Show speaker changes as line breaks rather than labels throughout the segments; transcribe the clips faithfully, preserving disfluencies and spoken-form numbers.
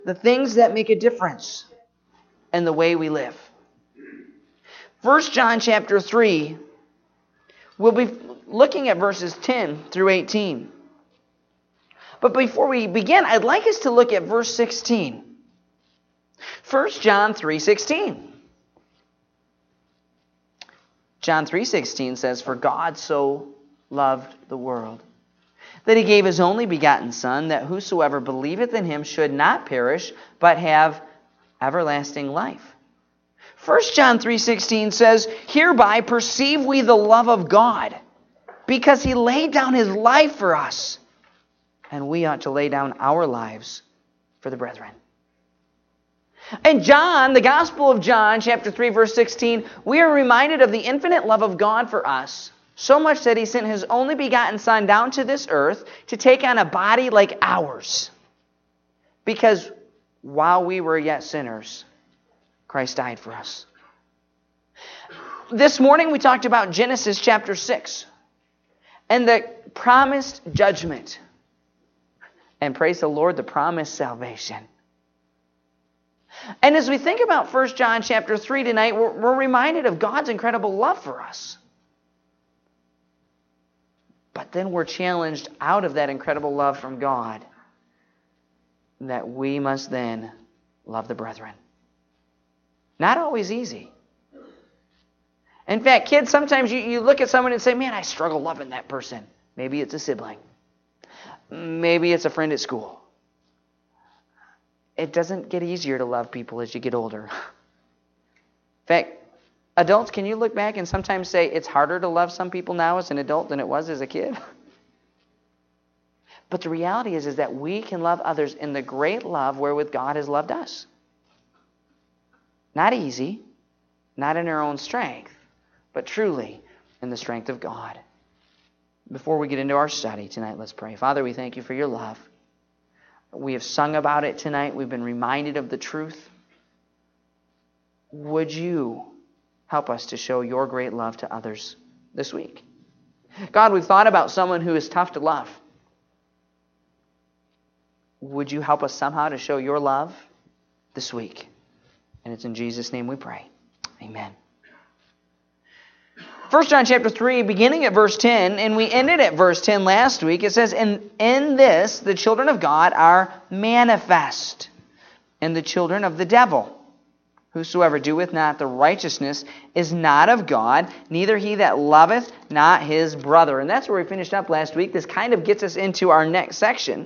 The things that make a difference in the way we live. First John chapter three, we'll be looking at verses ten through eighteen. But before we begin, I'd like us to look at verse sixteen. First John three sixteen. John three sixteen says, "For God so loved the world, that he gave his only begotten Son, that whosoever believeth in him should not perish, but have everlasting life." First John three sixteen says, "Hereby perceive we the love of God, because he laid down his life for us, and we ought to lay down our lives for the brethren." In John, the Gospel of John, chapter three, verse sixteen, we are reminded of the infinite love of God for us, so much that he sent his only begotten Son down to this earth to take on a body like ours. Because while we were yet sinners, Christ died for us. This morning we talked about Genesis chapter six and the promised judgment. And praise the Lord, the promised salvation. And as we think about First John chapter three tonight, we're, we're reminded of God's incredible love for us. But then we're challenged out of that incredible love from God that we must then love the brethren. Not always easy. In fact, kids, sometimes you, you look at someone and say, "Man, I struggle loving that person." Maybe it's a sibling. Maybe it's a friend at school. It doesn't get easier to love people as you get older. In fact, adults, can you look back and sometimes say it's harder to love some people now as an adult than it was as a kid? But the reality is, is that we can love others in the great love wherewith God has loved us. Not easy, not in our own strength, but truly in the strength of God. Before we get into our study tonight, let's pray. Father, we thank you for your love. We have sung about it tonight. We've been reminded of the truth. Would you help us to show your great love to others this week? God, we've thought about someone who is tough to love. Would you help us somehow to show your love this week? And it's in Jesus' name we pray. Amen. First John chapter three, beginning at verse ten, and we ended at verse ten last week. It says, "And in this the children of God are manifest, and the children of the devil. Whosoever doeth not the righteousness is not of God, neither he that loveth not his brother." And that's where we finished up last week. This kind of gets us into our next section.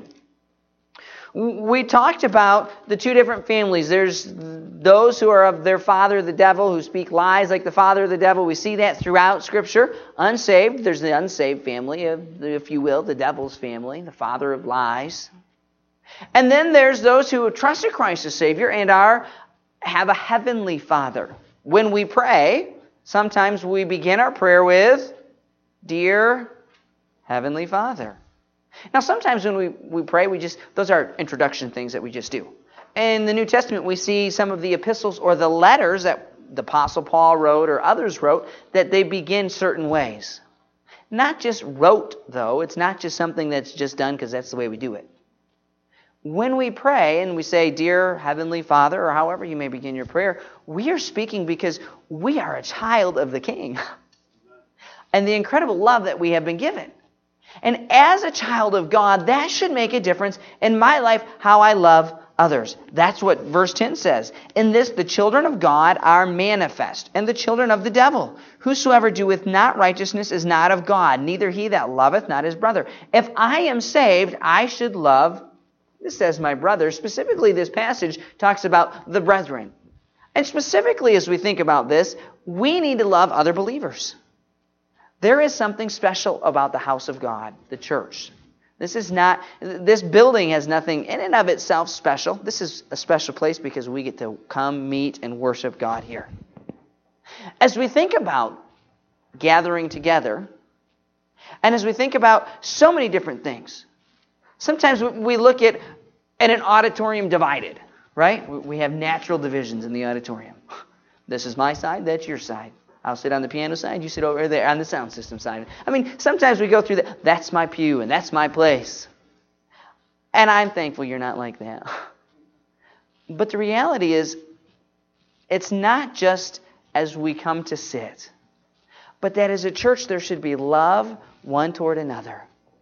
We talked about the two different families. There's those who are of their father, the devil, who speak lies like the father of the devil. We see that throughout Scripture. Unsaved, there's the unsaved family, of, if you will, the devil's family, the father of lies. And then there's those who have trusted Christ as Savior and are have a heavenly Father. When we pray, sometimes we begin our prayer with, "Dear Heavenly Father." Now, sometimes when we, we pray, we just those are introduction things that we just do. In the New Testament, we see some of the epistles or the letters that the Apostle Paul wrote or others wrote, that they begin certain ways. Not just wrote, though. It's not just something that's just done because that's the way we do it. When we pray and we say, "Dear Heavenly Father," or however you may begin your prayer, we are speaking because we are a child of the King. And the incredible love that we have been given. And as a child of God, that should make a difference in my life, how I love others. That's what verse ten says. "In this the children of God are manifest, and the children of the devil. Whosoever doeth not righteousness is not of God, neither he that loveth not his brother." If I am saved, I should love, this says my brother. Specifically, this passage talks about the brethren. And specifically, as we think about this, we need to love other believers. There is something special about the house of God, the church. This is not, this building has nothing in and of itself special. This is a special place because we get to come, meet, and worship God here. As we think about gathering together, and as we think about so many different things, sometimes we look at, at an auditorium divided, right? We have natural divisions in the auditorium. This is my side, that's your side. I'll sit on the piano side, you sit over there on the sound system side. I mean, sometimes we go through that. That's my pew and that's my place. And I'm thankful you're not like that. But the reality is, it's not just as we come to sit, but that as a church there should be love one toward another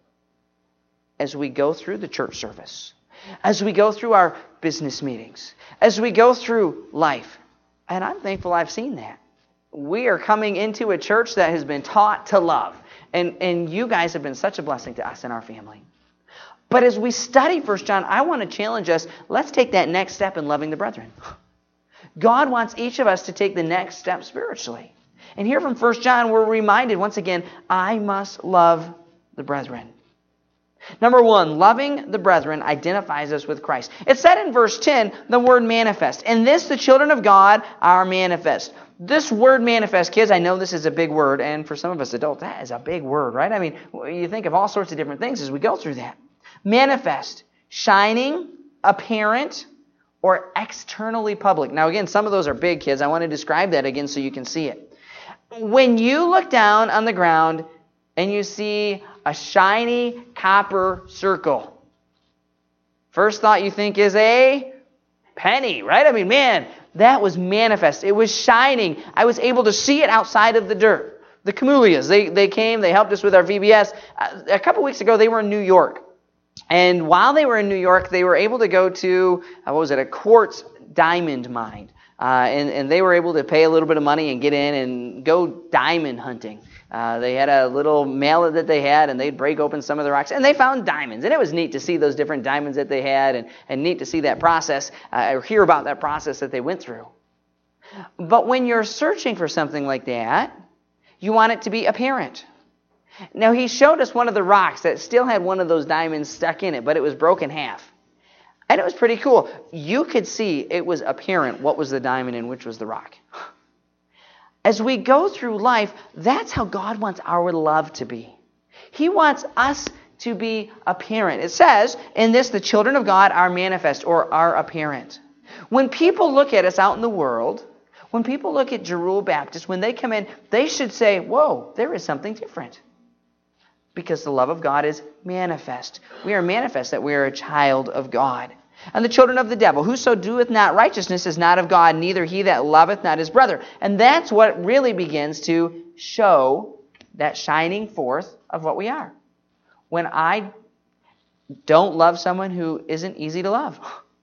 as we go through the church service, as we go through our business meetings, as we go through life. And I'm thankful I've seen that. We are coming into a church that has been taught to love. And, and you guys have been such a blessing to us and our family. But as we study First John, I want to challenge us, let's take that next step in loving the brethren. God wants each of us to take the next step spiritually. And here from First John, we're reminded once again, I must love the brethren. Number one, loving the brethren identifies us with Christ. It said in verse ten, the word manifest. In this, the children of God are manifest. This word manifest, kids, I know this is a big word, and for some of us adults, that is a big word, right? I mean, you think of all sorts of different things as we go through that. Manifest, shining, apparent, or externally public. Now again, some of those are big, kids. I want to describe that again so you can see it. When you look down on the ground and you see a shiny copper circle, first thought you think is a penny, right? I mean, man, that was manifest. It was shining. I was able to see it outside of the dirt. The camellias, they, they came, they helped us with our V B S. A couple weeks ago, they were in New York. And while they were in New York, they were able to go to, uh, what was it, a quartz diamond mine. Uh, and, and they were able to pay a little bit of money and get in and go diamond hunting. Uh, they had a little mallet that they had, and they'd break open some of the rocks, and they found diamonds. And it was neat to see those different diamonds that they had, and, and neat to see that process, uh, or hear about that process that they went through. But when you're searching for something like that, you want it to be apparent. Now, he showed us one of the rocks that still had one of those diamonds stuck in it, but it was broken half. And it was pretty cool. You could see it was apparent what was the diamond and which was the rock. As we go through life, that's how God wants our love to be. He wants us to be apparent. It says, in this, the children of God are manifest, or are apparent. When people look at us out in the world, when people look at Jeruel Baptist, when they come in, they should say, whoa, there is something different. Because the love of God is manifest. We are manifest that we are a child of God. And the children of the devil, whoso doeth not righteousness is not of God, neither he that loveth not his brother. And that's what really begins to show that shining forth of what we are. When I don't love someone who isn't easy to love.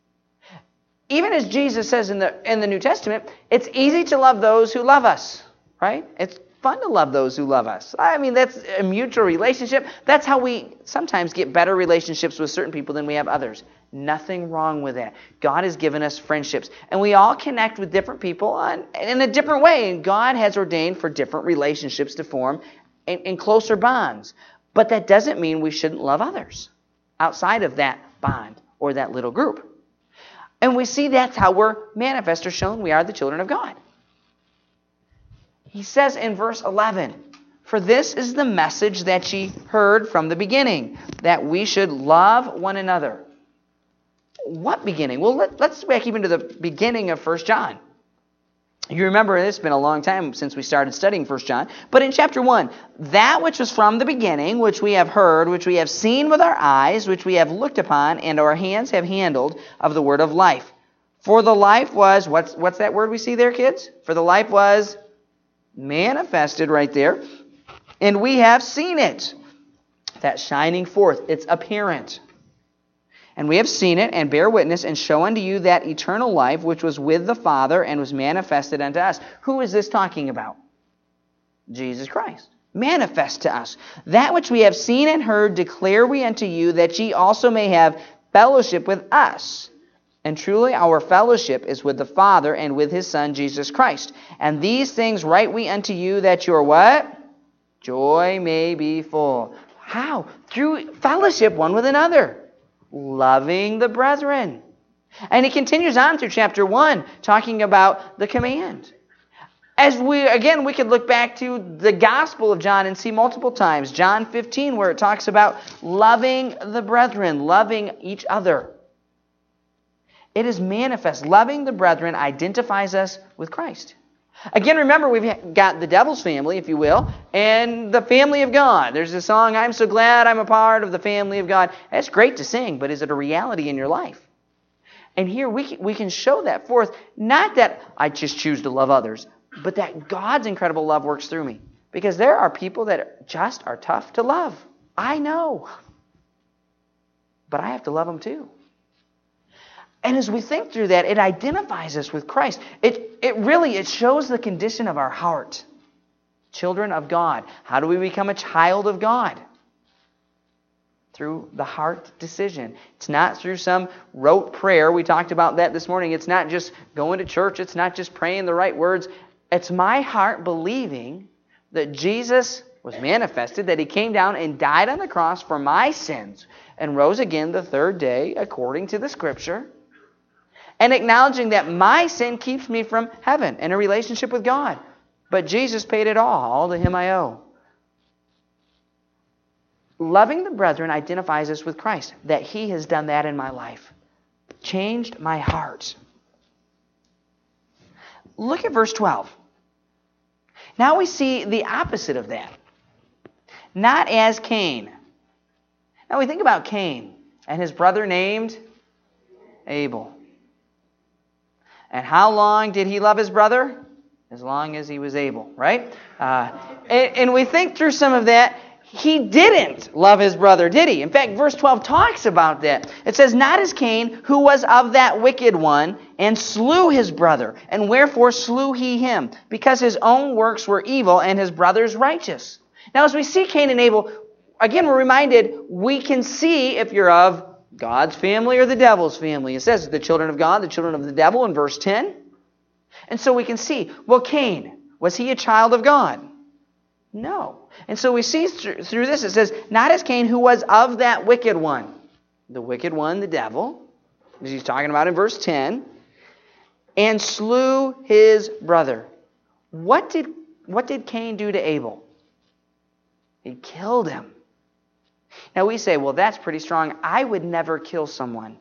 Even as Jesus says in the in the New Testament, it's easy to love those who love us, right? It's fun to love those who love us. I mean, that's a mutual relationship. That's how we sometimes get better relationships with certain people than we have others. Nothing wrong with that. God has given us friendships. And we all connect with different people on, in a different way. And God has ordained for different relationships to form in, in closer bonds. But that doesn't mean we shouldn't love others outside of that bond or that little group. And we see that's how we're manifest or shown we are the children of God. He says in verse eleven, for this is the message that ye heard from the beginning, that we should love one another. What beginning? Well, let, let's back even to the beginning of First John. You remember, it's been a long time since we started studying First John. But in chapter one, that which was from the beginning, which we have heard, which we have seen with our eyes, which we have looked upon, and our hands have handled of the word of life. For the life was, what's, what's that word we see there, kids? For the life was manifested right there, and we have seen it. That shining forth, it's apparent. And we have seen it, and bear witness, and show unto you that eternal life which was with the Father, and was manifested unto us. Who is this talking about? Jesus Christ. Manifest to us. That which we have seen and heard declare we unto you, that ye also may have fellowship with us. And truly our fellowship is with the Father and with his Son, Jesus Christ. And these things write we unto you, that your what? Joy may be full. How? Through fellowship one with another. Loving the brethren. And he continues on through chapter one, talking about the command. As we, again, we could look back to the Gospel of John and see multiple times. John fifteen, where it talks about loving the brethren, loving each other. It is manifest. Loving the brethren identifies us with Christ. Again, remember, we've got the devil's family, if you will, and the family of God. There's a song, I'm so glad I'm a part of the family of God. That's great to sing, but is it a reality in your life? And here we can, we can show that forth, not that I just choose to love others, but that God's incredible love works through me. Because there are people that just are tough to love. I know. But I have to love them too. And as we think through that, it identifies us with Christ. It, it really, it shows the condition of our heart. Children of God. How do we become a child of God? Through the heart decision. It's not through some rote prayer. We talked about that this morning. It's not just going to church. It's not just praying the right words. It's my heart believing that Jesus was manifested, that He came down and died on the cross for my sins and rose again the third day according to the Scripture, and acknowledging that my sin keeps me from heaven and a relationship with God. But Jesus paid it all. All to Him I owe. Loving the brethren identifies us with Christ, that He has done that in my life. Changed my heart. Look at verse twelve. Now we see the opposite of that. Not as Cain. Now we think about Cain and his brother named Abel. And how long did he love his brother? As long as he was able, right? Uh, and, and we think through some of that. He didn't love his brother, did he? In fact, verse twelve talks about that. It says, not as Cain, who was of that wicked one, and slew his brother. And wherefore slew he him? Because his own works were evil, and his brother's righteous. Now, as we see Cain and Abel, again, we're reminded, we can see if you're of God's family or the devil's family. It says the children of God, the children of the devil in verse ten. And so we can see, well, Cain, was he a child of God? No. And so we see through, through this, it says, not as Cain, who was of that wicked one. The wicked one, the devil, as he's talking about in verse ten, and slew his brother. What did, what did Cain do to Abel? He killed him. Now we say, well, that's pretty strong. I would never kill someone.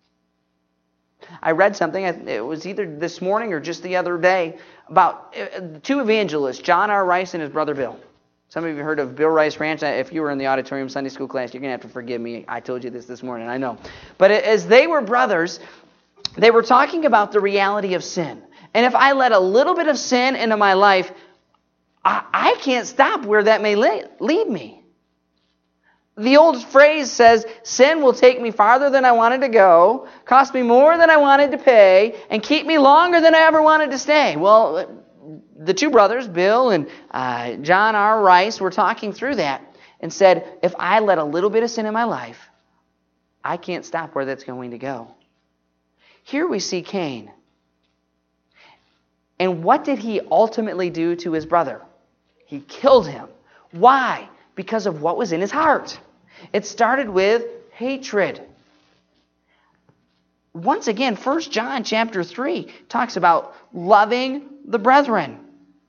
I read something, it was either this morning or just the other day, about two evangelists, John R. Rice and his brother Bill. Some of you have heard of Bill Rice Ranch. If you were in the auditorium Sunday school class, you're going to have to forgive me. I told you this this morning, I know. But as they were brothers, they were talking about the reality of sin. And if I let a little bit of sin into my life, I, I can't stop where that may lead me. The old phrase says, sin will take me farther than I wanted to go, cost me more than I wanted to pay, and keep me longer than I ever wanted to stay. Well, the two brothers, Bill and uh, John R. Rice, were talking through that and said, if I let a little bit of sin in my life, I can't stop where that's going to go. Here we see Cain. And what did he ultimately do to his brother? He killed him. Why? Because of what was in his heart. It started with hatred. Once again, First John chapter three talks about loving the brethren.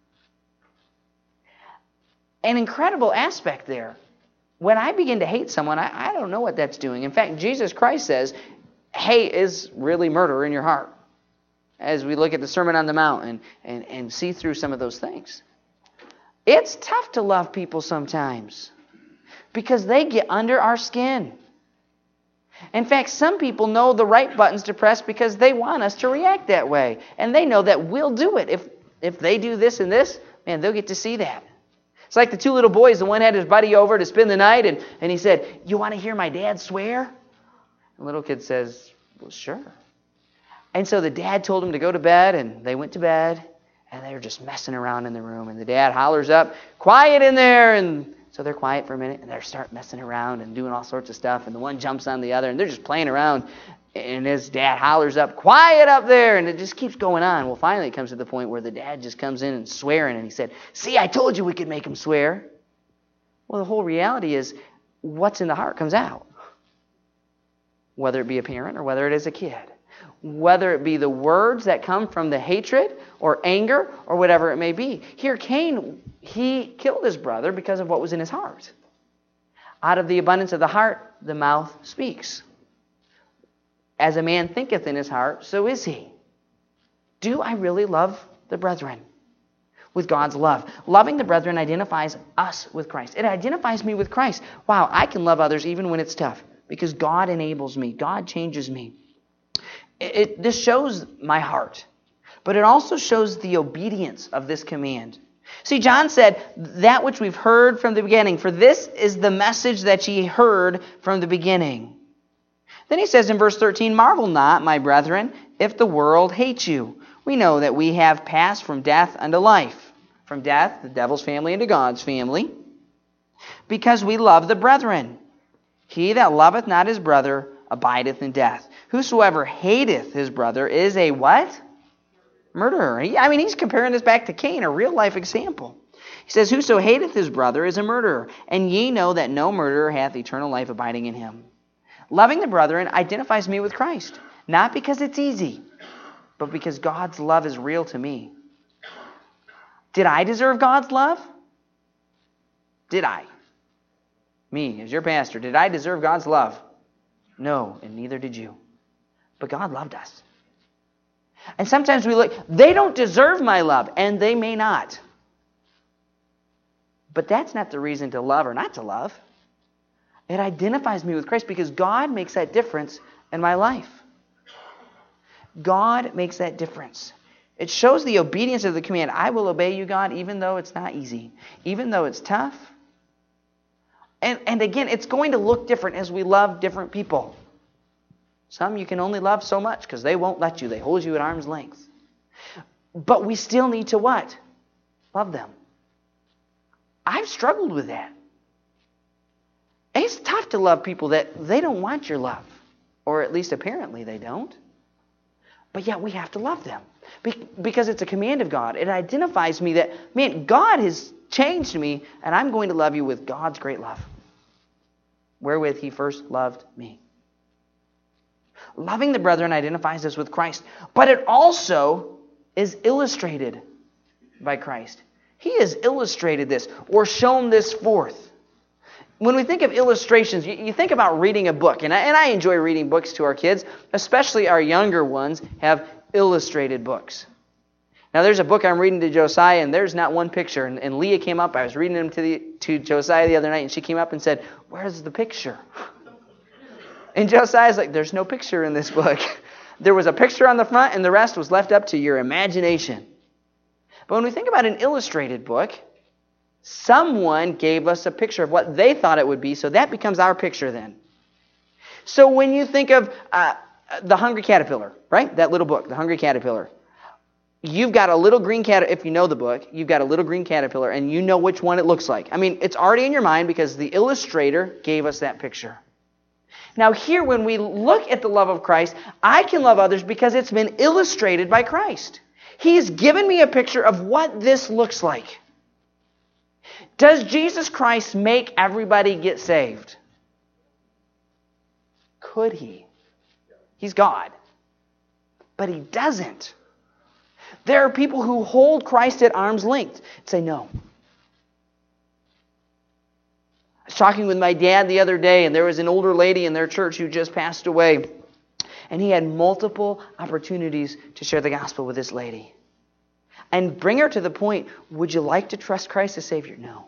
An incredible aspect there. When I begin to hate someone, I, I don't know what that's doing. In fact, Jesus Christ says, hate is really murder in your heart. As we look at the Sermon on the Mount and, and, and see through some of those things. It's tough to love people sometimes because they get under our skin. In fact, some people know the right buttons to press because they want us to react that way. And they know that we'll do it. If, if they do this and this, man, they'll get to see that. It's like the two little boys. The one had his buddy over to spend the night, and, and he said, you want to hear my dad swear? The little kid says, well, sure. And so the dad told him to go to bed, and they went to bed, and they were just messing around in the room. And the dad hollers up, quiet in there! And so they're quiet for a minute, and they start messing around and doing all sorts of stuff. And the one jumps on the other, and they're just playing around. And his dad hollers up, quiet up there! And it just keeps going on. Well, finally it comes to the point where the dad just comes in and swearing. And he said, see, I told you we could make him swear. Well, the whole reality is what's in the heart comes out. Whether it be a parent or whether it is a kid. Whether it be the words that come from the hatred or anger or whatever it may be. Here, Cain, he killed his brother because of what was in his heart. Out of the abundance of the heart, the mouth speaks. As a man thinketh in his heart, so is he. Do I really love the brethren with God's love? Loving the brethren identifies us with Christ. It identifies me with Christ. Wow, I can love others even when it's tough because God enables me. God changes me. It, it, this shows my heart, but it also shows the obedience of this command. See, John said, that which we've heard from the beginning, for this is the message that ye heard from the beginning. Then he says in verse thirteen, marvel not, my brethren, if the world hates you. We know that we have passed from death unto life. From death, the devil's family, into God's family. Because we love the brethren. He that loveth not his brother abideth in death. Whosoever hateth his brother is a what? Murderer. He, I mean, he's comparing this back to Cain, a real life example. He says, whoso hateth his brother is a murderer. And ye know that no murderer hath eternal life abiding in him. Loving the brethren identifies me with Christ. Not because it's easy, but because God's love is real to me. Did I deserve God's love? Did I? Me, as your pastor, did I deserve God's love? No, and neither did you. But God loved us. And sometimes we look, they don't deserve my love, and they may not. But that's not the reason to love or not to love. It identifies me with Christ because God makes that difference in my life. God makes that difference. It shows the obedience of the command. I will obey you, God, even though it's not easy, even though it's tough. And, and again, it's going to look different as we love different people. Some you can only love so much because they won't let you. They hold you at arm's length. But we still need to what? Love them. I've struggled with that. It's tough to love people that they don't want your love. Or at least apparently they don't. But yet we have to love them. Because it's a command of God. It identifies me that, man, God has changed me, and I'm going to love you with God's great love, wherewith he first loved me. Loving the brethren identifies us with Christ, but it also is illustrated by Christ. He has illustrated this or shown this forth. When we think of illustrations, you, you think about reading a book, and I, and I enjoy reading books to our kids, especially our younger ones have illustrated books. Now, there's a book I'm reading to Josiah, and there's not one picture. And, and Leah came up. I was reading them to, the, to Josiah the other night, and she came up and said, where's the picture? And Josiah's like, there's no picture in this book. There was a picture on the front, and the rest was left up to your imagination. But when we think about an illustrated book, someone gave us a picture of what they thought it would be, so that becomes our picture then. So when you think of uh, The Hungry Caterpillar, right? That little book, The Hungry Caterpillar. You've got a little green caterpillar, if you know the book, you've got a little green caterpillar, and you know which one it looks like. I mean, it's already in your mind because the illustrator gave us that picture. Now here, when we look at the love of Christ, I can love others because it's been illustrated by Christ. He has given me a picture of what this looks like. Does Jesus Christ make everybody get saved? Could he? He's God. But he doesn't. There are people who hold Christ at arm's length and say no. I was talking with my dad the other day, and there was an older lady in their church who just passed away. And he had multiple opportunities to share the gospel with this lady. And bring her to the point, would you like to trust Christ as Savior? No.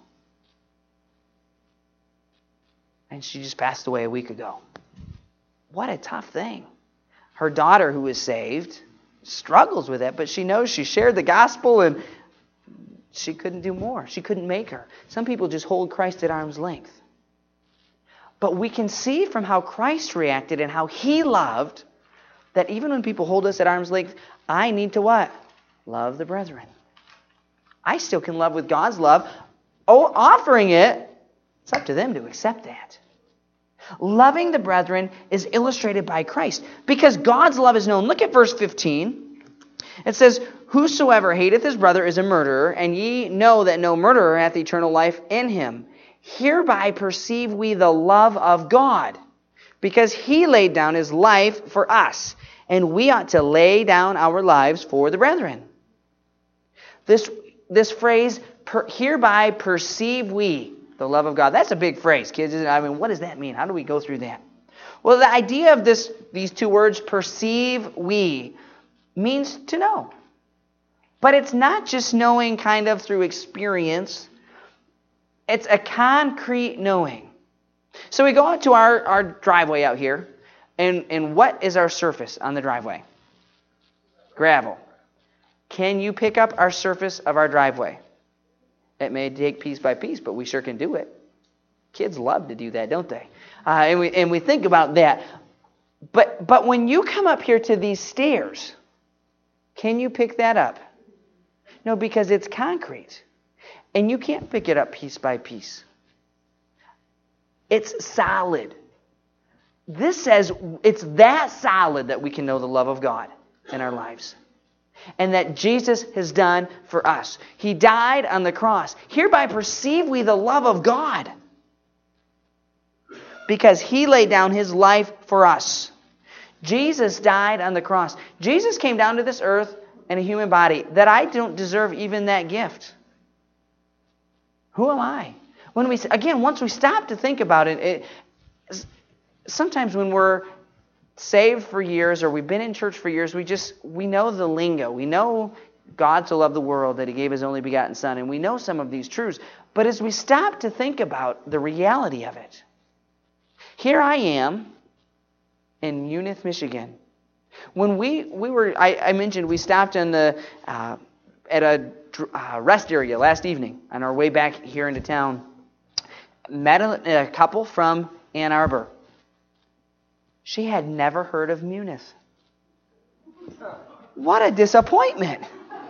And she just passed away a week ago. What a tough thing. Her daughter, who is saved, struggles with that, but she knows she shared the gospel and she couldn't do more. She couldn't make her. Some people just hold Christ at arm's length. But we can see from how Christ reacted and how he loved that even when people hold us at arm's length, I need to what? Love the brethren. I still can love with God's love. Oh, offering it, it's up to them to accept that. Loving the brethren is illustrated by Christ because God's love is known. Look at verse fifteen. It says, whosoever hateth his brother is a murderer, and ye know that no murderer hath eternal life in him. Hereby perceive we the love of God, because he laid down his life for us, and we ought to lay down our lives for the brethren. This, this phrase, per, hereby perceive we the love of God. That's a big phrase, kids. I mean, what does that mean? How do we go through that? Well, the idea of this, these two words, perceive we, means to know. But it's not just knowing kind of through experience. It's a concrete knowing. So we go out to our, our driveway out here, And, and what is our surface on the driveway? Gravel. Can you pick up our surface of our driveway? It may take piece by piece, but we sure can do it. Kids love to do that, don't they? Uh, and we and we think about that. But but when you come up here to these stairs, can you pick that up? No, because it's concrete. And you can't pick it up piece by piece. It's solid. This says it's that solid that we can know the love of God in our lives. And that Jesus has done for us. He died on the cross. Hereby perceive we the love of God. Because He laid down His life for us. Jesus died on the cross. Jesus came down to this earth in a human body that I don't deserve even that gift. Who am I? When we again, once we stop to think about it, it sometimes when we're saved for years or we've been in church for years, we just we know the lingo. We know God so loved the world that He gave His only begotten Son, and we know some of these truths. But as we stop to think about the reality of it, here I am in Munith, Michigan. When we we were, I, I mentioned we stopped in the uh, at a uh, rest area last evening on our way back here into town. Met a, a couple from Ann Arbor. She had never heard of Munith. What a disappointment.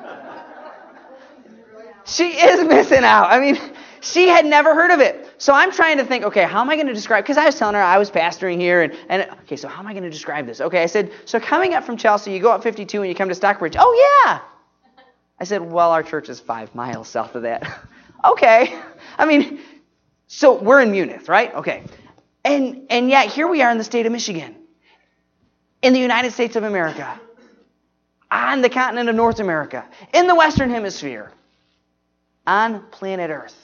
She is missing out. I mean, she had never heard of it. So I'm trying to think, okay, how am I going to describe, because I was telling her I was pastoring here, and, and okay, so how am I going to describe this? Okay, I said, so coming up from Chelsea, you go up fifty-two and you come to Stockbridge. Oh, yeah. I said, well, our church is five miles south of that. Okay. I mean, so we're in Munith, right? Okay. And and yet here we are in the state of Michigan, in the United States of America, on the continent of North America, in the Western Hemisphere, on planet Earth.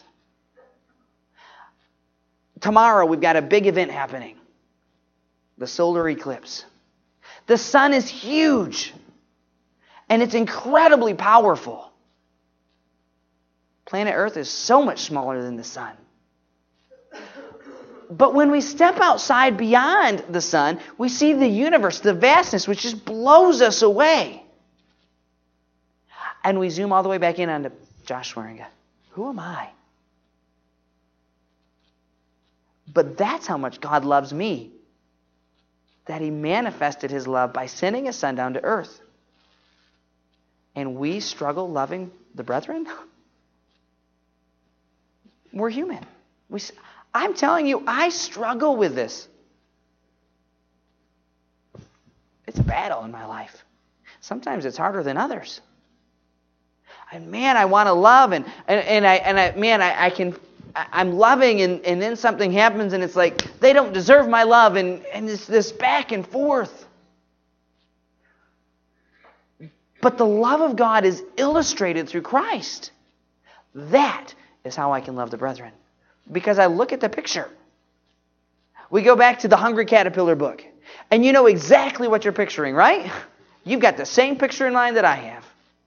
Tomorrow we've got a big event happening, the solar eclipse. The sun is huge, and it's incredibly powerful. Planet Earth is so much smaller than the sun. But when we step outside beyond the sun, we see the universe, the vastness, which just blows us away. And we zoom all the way back in onto Josh Swearinga. Who am I? But that's how much God loves me. That He manifested His love by sending His Son down to earth. And we struggle loving the brethren? We're human. We. I'm telling you, I struggle with this. It's a battle in my life. Sometimes it's harder than others. And man, I want to love, and and, and I and I man, I, I can I, I'm loving, and, and then something happens, and it's like they don't deserve my love, and, and it's this back and forth. But the love of God is illustrated through Christ. That is how I can love the brethren. Because I look at the picture. We go back to the Hungry Caterpillar book. And you know exactly what you're picturing, right? You've got the same picture in mind that I have.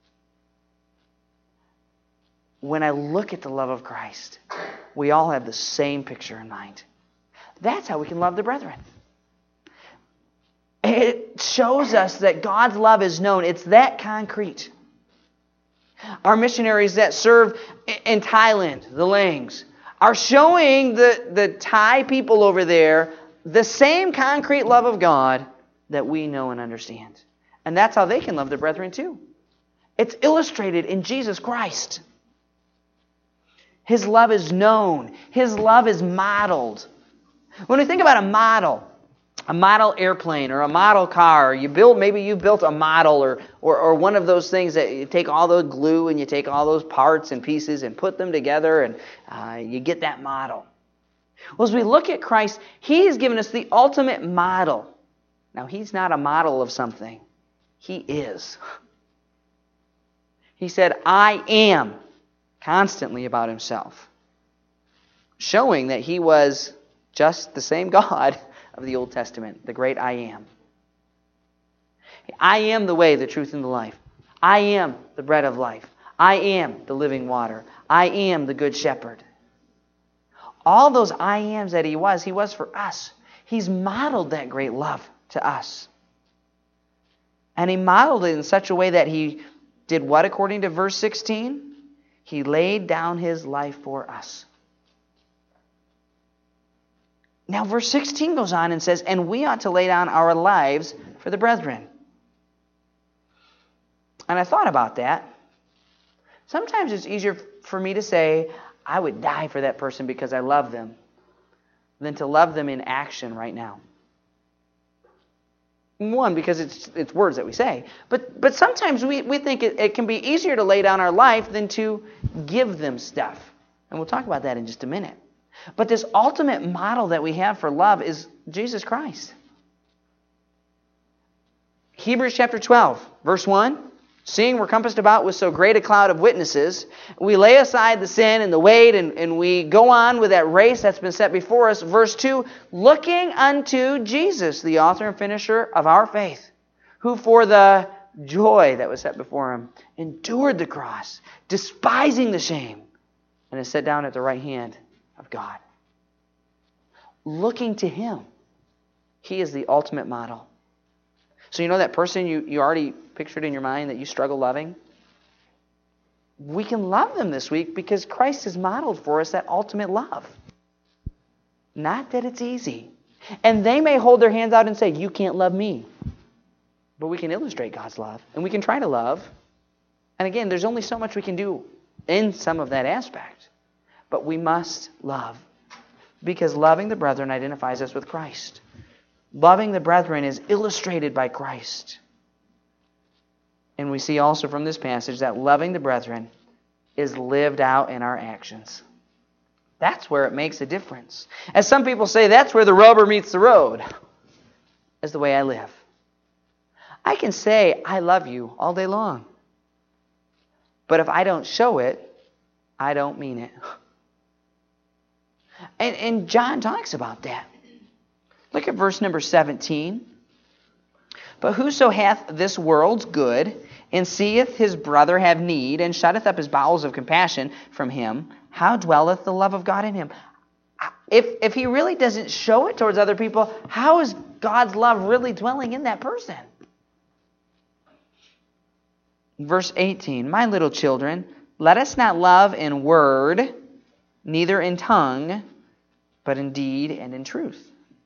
When I look at the love of Christ, we all have the same picture in mind. That's how we can love the brethren. It shows us that God's love is known. It's that concrete. Our missionaries that serve in Thailand, the Langs, are showing the, the Thai people over there the same concrete love of God that we know and understand. And that's how they can love their brethren too. It's illustrated in Jesus Christ. His love is known. His love is modeled. When we think about a model, a model airplane or a model car, you build, maybe you built a model or, or or one of those things that you take all the glue and you take all those parts and pieces and put them together, and uh, you get that model. Well, as we look at Christ, He has given us the ultimate model. Now, He's not a model of something. He is. He said, I am, constantly about Himself, showing that He was just the same God of the Old Testament, the great I am. I am the way, the truth, and the life. I am the bread of life. I am the living water. I am the good shepherd. All those I ams that He was, He was for us. He's modeled that great love to us. And he modeled it in such a way that he did what according to verse sixteen? He laid down his life for us. Now verse sixteen goes on and says, and we ought to lay down our lives for the brethren. And I thought about that. Sometimes it's easier for me to say, I would die for that person because I love them, than to love them in action right now. One, because it's it's words that we say. But but sometimes we, we think it, it can be easier to lay down our life than to give them stuff. And we'll talk about that in just a minute. But this ultimate model that we have for love is Jesus Christ. Hebrews chapter twelve, verse one. Seeing we're compassed about with so great a cloud of witnesses, we lay aside the sin and the weight, and, and we go on with that race that's been set before us. Verse two, looking unto Jesus, the author and finisher of our faith, who for the joy that was set before him endured the cross, despising the shame, and is set down at the right hand of God. Looking to him. He is the ultimate model. So you know that person you, you already pictured in your mind that you struggle loving? We can love them this week because Christ has modeled for us that ultimate love. Not that it's easy. And they may hold their hands out and say, you can't love me. But we can illustrate God's love. And we can try to love. And again, there's only so much we can do in some of that aspect. But we must love. Because loving the brethren identifies us with Christ. Loving the brethren is illustrated by Christ. And we see also from this passage that loving the brethren is lived out in our actions. That's where it makes a difference. As some people say, that's where the rubber meets the road. That's the way I live. I can say, I love you all day long. But if I don't show it, I don't mean it. And, and John talks about that. Look at verse number seventeen. But whoso hath this world's good, and seeth his brother have need, and shutteth up his bowels of compassion from him, how dwelleth the love of God in him? If, if he really doesn't show it towards other people, how is God's love really dwelling in that person? Verse eighteen, my little children, let us not love in word, neither in tongue, but in deed and in truth.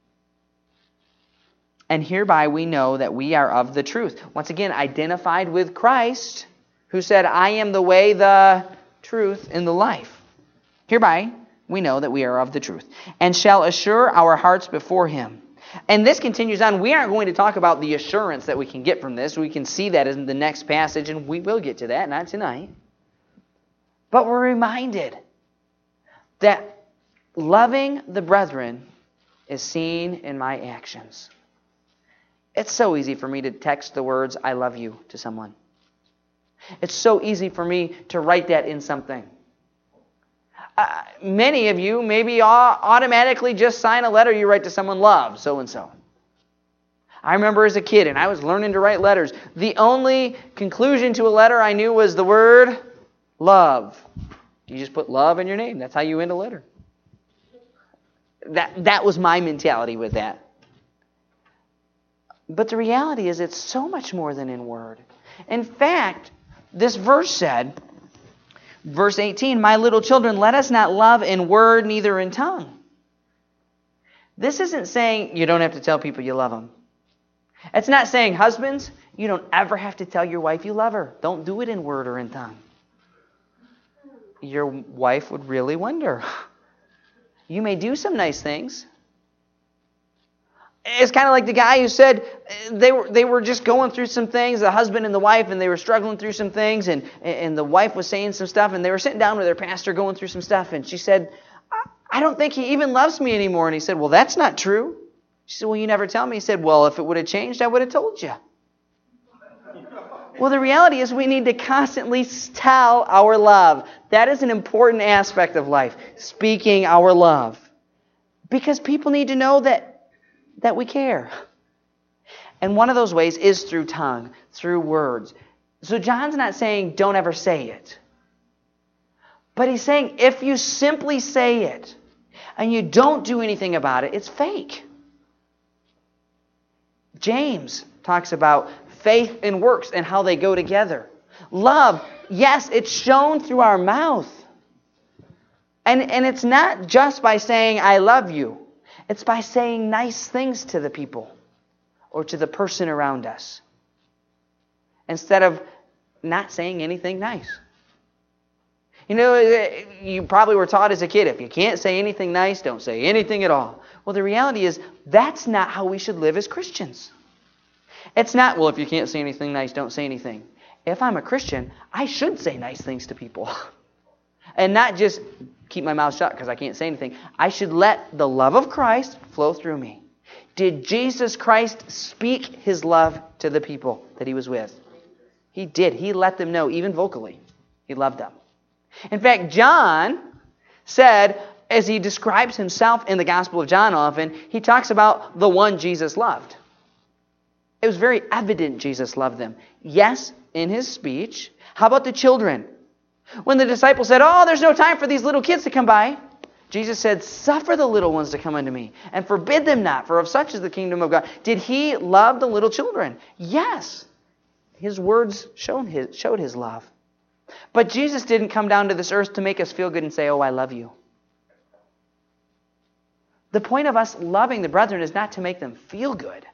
And hereby we know that we are of the truth. Once again, identified with Christ, who said, I am the way, the truth, and the life. Hereby we know that we are of the truth, and shall assure our hearts before him. And this continues on. We aren't going to talk about the assurance that we can get from this. We can see that in the next passage, and we will get to that, not tonight. But we're reminded that loving the brethren is seen in my actions. It's so easy for me to text the words, I love you, to someone. It's so easy for me to write that in something. Uh, many of you maybe automatically just sign a letter you write to someone, love, so-and-so. I remember as a kid, and I was learning to write letters, the only conclusion to a letter I knew was the word love. You just put love in your name. That's how you end a letter. That, that was my mentality with that. But the reality is it's so much more than in word. In fact, this verse said, verse eighteen, my little children, let us not love in word, neither in tongue. This isn't saying you don't have to tell people you love them. It's not saying, husbands, you don't ever have to tell your wife you love her. Don't do it in word or in tongue. Your wife would really wonder. You may do some nice things. It's kind of like the guy who said they were they were just going through some things, the husband and the wife, and they were struggling through some things, and, and the wife was saying some stuff, and they were sitting down with their pastor going through some stuff, and she said, I don't think he even loves me anymore. And he said, well, that's not true. She said, well, you never tell me. He said, well, if it would have changed, I would have told you. Well, the reality is we need to constantly tell our love. That is an important aspect of life, speaking our love. Because people need to know that that we care. And one of those ways is through tongue, through words. So John's not saying don't ever say it. But he's saying if you simply say it and you don't do anything about it, it's fake. James talks about faith and works and how they go together. Love, yes, it's shown through our mouth. And, and it's not just by saying, I love you. It's by saying nice things to the people or to the person around us, instead of not saying anything nice. You know, you probably were taught as a kid, if you can't say anything nice, don't say anything at all. Well, the reality is, that's not how we should live as Christians. It's not, well, if you can't say anything nice, don't say anything. If I'm a Christian, I should say nice things to people. And not just keep my mouth shut because I can't say anything. I should let the love of Christ flow through me. Did Jesus Christ speak his love to the people that he was with? He did. He let them know, even vocally, he loved them. In fact, John said, as he describes himself in the Gospel of John often, he talks about the one Jesus loved. It was very evident Jesus loved them. Yes, in his speech. How about the children? When the disciples said, oh, there's no time for these little kids to come by, Jesus said, suffer the little ones to come unto me, and forbid them not, for of such is the kingdom of God. Did he love the little children? Yes. His words showed his, showed his love. But Jesus didn't come down to this earth to make us feel good and say, oh, I love you. The point of us loving the brethren is not to make them feel good,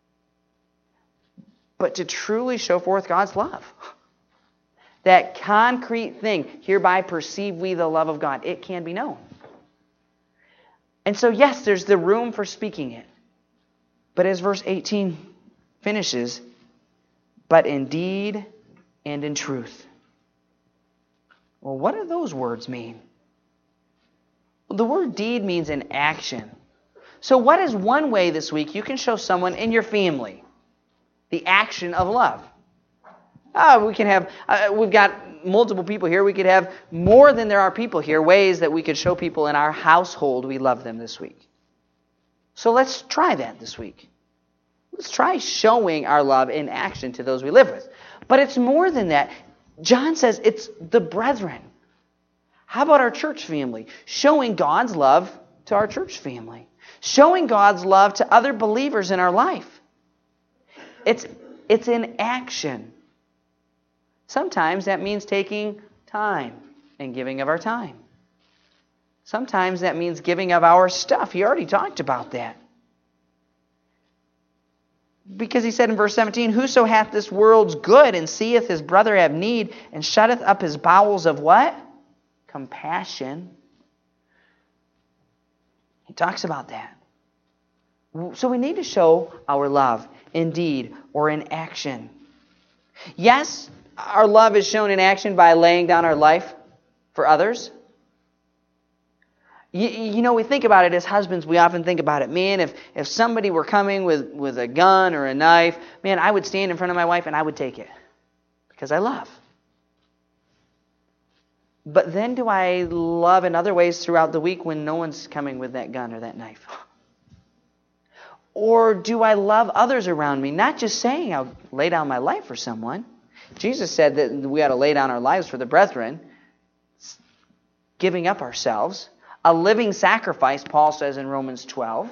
but to truly show forth God's love. That concrete thing, hereby perceive we the love of God. It can be known. And so, yes, there's the room for speaking it. But as verse eighteen finishes, but in deed and in truth. Well, what do those words mean? Well, the word deed means an action. So what is one way this week you can show someone in your family the action of love? Oh, we can have, uh, we've got multiple people here. We could have more than there are people here, ways that we could show people in our household we love them this week. So let's try that this week. Let's try showing our love in action to those we live with. But it's more than that. John says it's the brethren. How about our church family? Showing God's love to our church family. Showing God's love to other believers in our life. It's, it's in action. Sometimes that means taking time and giving of our time. Sometimes that means giving of our stuff. He already talked about that. Because he said in verse seventeen, whoso hath this world's good and seeth his brother have need and shutteth up his bowels of what? Compassion. He talks about that. So we need to show our love in deed or in action. Yes, our love is shown in action by laying down our life for others. You, you know, we think about it as husbands, we often think about it. Man, if, if somebody were coming with, with a gun or a knife, man, I would stand in front of my wife and I would take it. Because I love. But then do I love in other ways throughout the week when no one's coming with that gun or that knife? Or do I love others around me? Not just saying I'll lay down my life for someone. Jesus said that we ought to lay down our lives for the brethren. Giving up ourselves. A living sacrifice, Paul says in Romans twelve.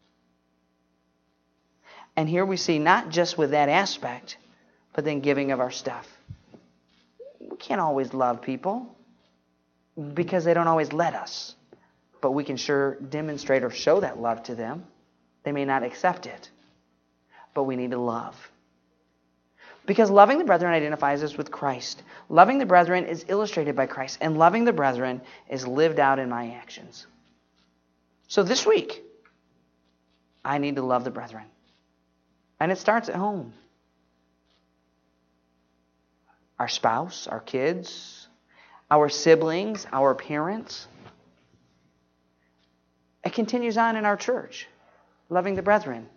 And here we see not just with that aspect, but then giving of our stuff. We can't always love people because they don't always let us. But we can sure demonstrate or show that love to them. They may not accept it, but we need to love. Because loving the brethren identifies us with Christ. Loving the brethren is illustrated by Christ. And loving the brethren is lived out in my actions. So this week, I need to love the brethren. And it starts at home. Our spouse, our kids, our siblings, our parents. It continues on in our church. Loving the brethren.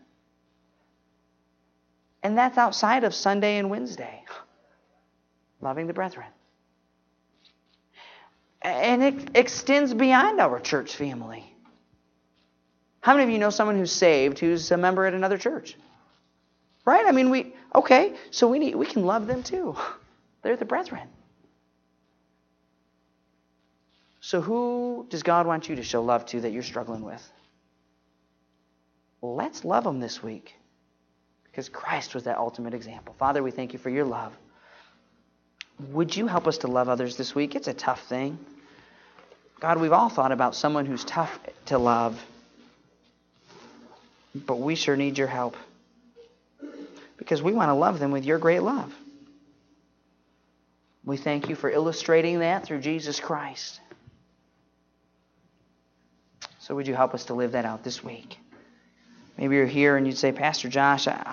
And that's outside of Sunday and Wednesday. Loving the brethren. And it extends beyond our church family. How many of you know someone who's saved who's a member at another church? Right? I mean, we, okay, so we need, we can love them too. They're the brethren. So who does God want you to show love to that you're struggling with? Let's love them this week. because Christ was that ultimate example. Father, we thank you for your love. Would you help us to love others this week? It's a tough thing. God, we've all thought about someone who's tough to love, but we sure need your help because we want to love them with your great love. We thank you for illustrating that through Jesus Christ. So would you help us to live that out this week? Maybe you're here and you'd say, Pastor Josh, I,